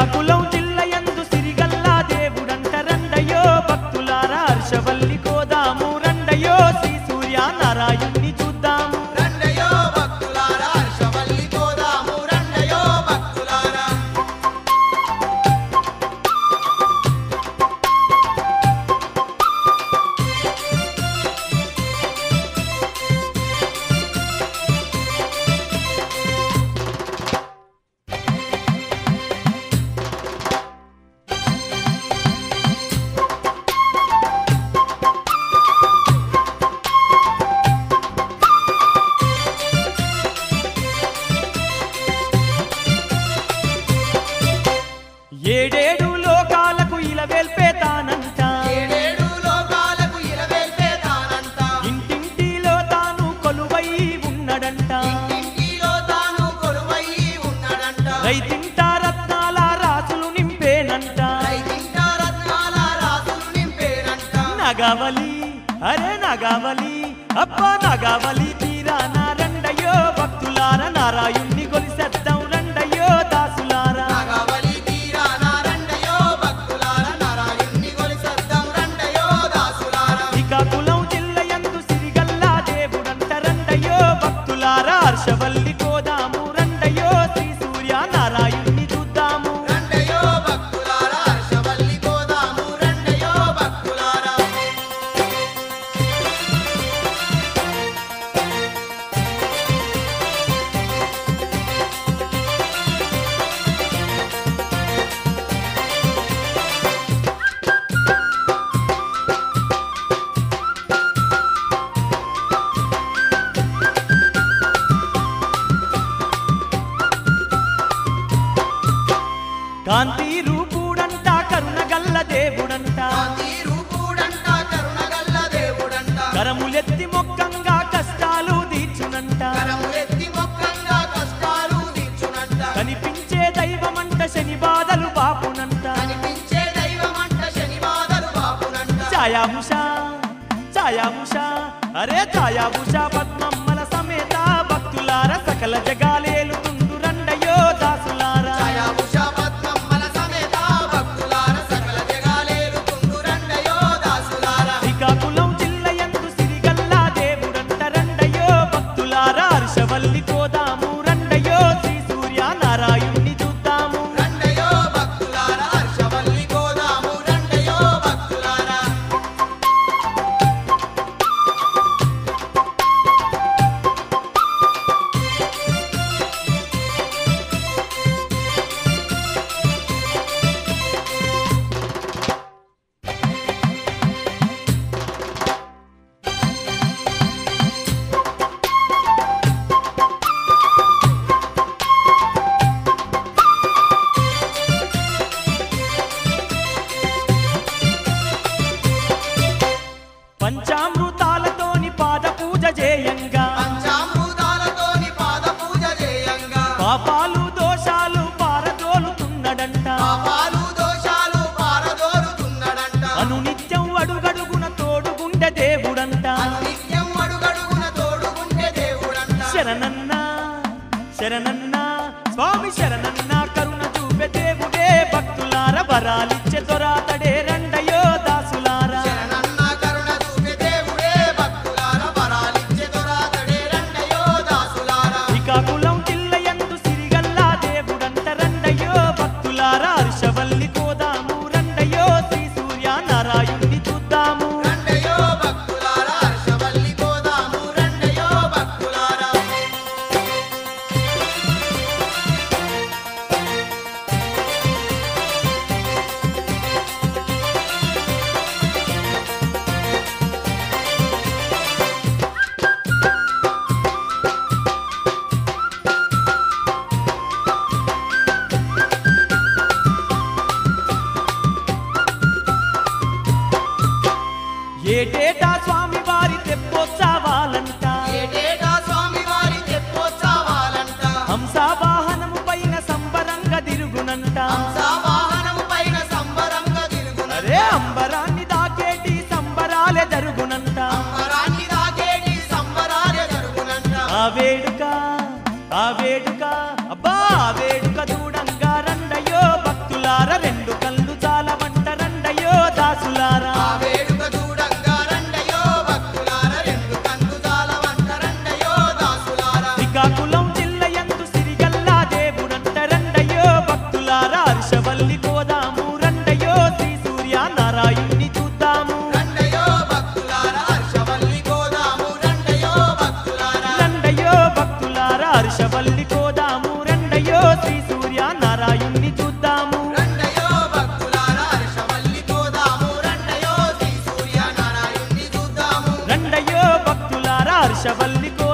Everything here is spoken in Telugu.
శ్రీకాకుళం జిల్లయందు సిరిగల్లా దేవుడంట రండయో భక్తులారా హర్షవల్లి కోదాము రండయో శ్రీ సూర్య నారాయణ్ణి చూద్దాము రండయో భక్తులారా హర్షవల్లి కోదాము రండయో భక్తులారా ఏడేడు లోకాలకు ఇలవేల్పేతానంట ఏడేడు లోకాలకు ఇలవేల్పేతానంట ఇంటింటిలో తాను కొలువై ఉన్నడంట ఇంటింటిలో తాను కొలువై ఉన్నాడంట రైతింట రత్నాల రాసులు నింపేనంట రైతింట రత్నాల రాసులు నింపేనంట నగవలి అరే నగవలి అబ్బా నగవలి తీరాన రండయో భక్తులార నారాయణ్ణి కొలిసెద్దాం రండయో దాసులారా నాగవలి తీరాన రండయో భక్తులారా నారాయణ్ణి కొలిసెద్దాం రండయో దాసులారా శ్రీకాకుళం జిల్లయందు సిరిగల్లా దేవుడంట రండయో భక్తులారా హర్షవల్లి కోదాము రండయో శ్రీ సూర్య నారాయణ్ణి చూద్దాము రండయో భక్తులారా హర్షవల్లి కోదాము రండయో భక్తులారా కాంతి రూపుడంట కరుణగల్ల దేవుడంట కాంతి రూపుడంట కరుణగల్ల దేవుడంట కరములెత్తి మొక్కంగా కష్టాలు తీర్చునంట కరములెత్తి మొక్కంగా కష్టాలు తీర్చునంట కనిపించే దైవమంట శని బాధలు బాపునంట కనిపించే దైవమంట శని బాధలు బాపునంట ఛాయాభుష ఛాయాభుష అరే ఛాయాభుష పద్మమ్మల సమేత భక్తులార సకల జగాలేలుతుండు రండయో దాసులారా ఛాయాభుష పద్మమ్మల సమేత భక్తులార సకల జగాలేలుతుండు రండయో దాసులారా శ్రీకాకుళం జిల్లయందు సిరిగల్లా దేవుడంట రండయో భక్తులారా హర్షవల్లి కోదాము రండయో శ్రీ సూర్య నారాయణ్ణి చూద్దాము రండయో భక్తులారా హర్షవల్లి కోదాము రండయో భక్తులారా పంచామృతాలతోని పాద పూజ చేయంగా పంచామృతాలతోని పాద పూజ చేయంగా పాపాలు దోషాలు పారదోలుతున్నడంట పాపాలు దోషాలు పారదోలుతున్నాడంట అనునిత్యం అడుగడుగున తోడుగుండె దేవుడంట నిత్యం అడుగడుగున తోడుకుంటే దేవుడంట శరణన్న శరణన్న స్వామి శరణన్న కరుణ చూపే దేవుడే భక్తులార వరాలిచ్చే దొరాతడే రండయో దాసులారా శరణన్న కరుణ చూపే దేవుడే భక్తులారా వరాలిచ్చే దొరాతడే రండయో దాసులారా శ్రీకాకుళం జిల్లయందు సిరిగల్లా దేవుడంట రండయో భక్తులారా హర్షవల్లి కోదాము రండయో శ్రీ సూర్య నారాయణ్ణి చూద్దాము రండయో భక్తులారా హర్షవల్లి కోదాము రండయో భక్తులారా ఏటేటా స్వామి వారి తెప్పోత్సవాలంట ఏటేటా స్వామి వారి తెప్పోత్సవాలంట హంస వాహనము పైన సంబరంగా తిరుగునంట హంసవాహనము పైన సంబరంగా తిరుగున అరే అంబరాన్ని దాకేటి సంబరాలే జరుగునంట అంబరాన్ని దాకేటి సంబరాలే జరుగునంట ఆ వేడుక అబ్బా ఆ వేడుక చూడంగా రండయో భక్తుల హర్షవల్లి కోదాము రెండయ్యో శ్రీ సూర్య నారాయణ్ణి చూద్దాము రండయో భక్తులారా హర్షవల్లి కోదాము రండయో శ్రీ సూర్య నారాయణ్ణి చూద్దాము రెండయ్యో భక్తులారా హర్షవల్లి